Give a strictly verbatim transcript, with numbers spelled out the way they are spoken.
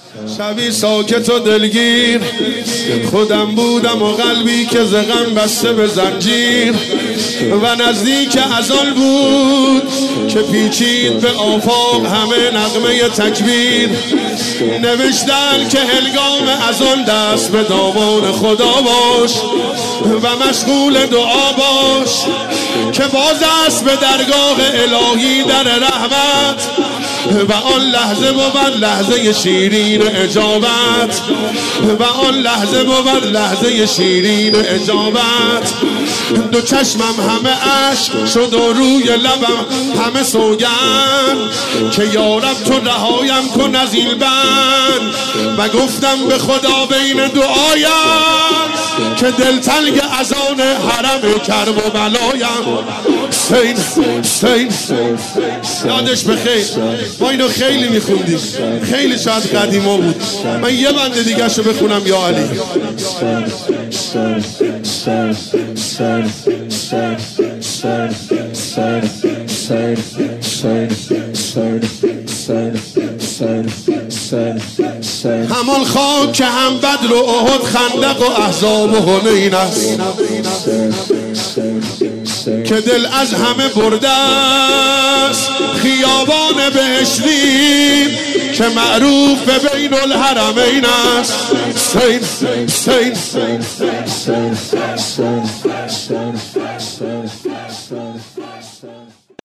شبی ساکت و دلگیر خودم بودم و قلبی که ز غم بسته به زنجیر و نزدیک اذان بود که پیچید به آفاق همه نغمه تکبیر. نوشتن که هنگام اذان دست به دامان خدا باش و مشغول دعا باش که باز است به درگاه الهی در رحمت و آن لحظه بود لحظه شیرین اجابت و آن لحظه بود لحظه شیرین اجابت. دو چشمم همه اشک شد و روی لبم همه سوگند که یارب تو رهایم کن از این بند و گفتم به خدا بین دعایم که دلتنگ از آن حرم کرب و بلایم. سین سین یادش بخیر، ما اینو خیلی میخوندیم، خیلی شاید قدیما بود. من یه بند دیگه شو بخونم یا علی. همان خاک که هم بدر و احد خندق و احزاب و حنین است که دل از همه برده است. خیابان بهشتی که معروف به بین الحرمین است. سین سین